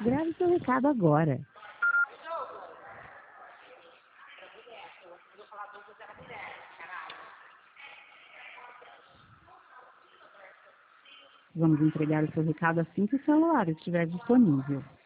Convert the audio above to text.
Grave seu recado agora. Vamos entregar o seu recado assim que o celular estiver disponível.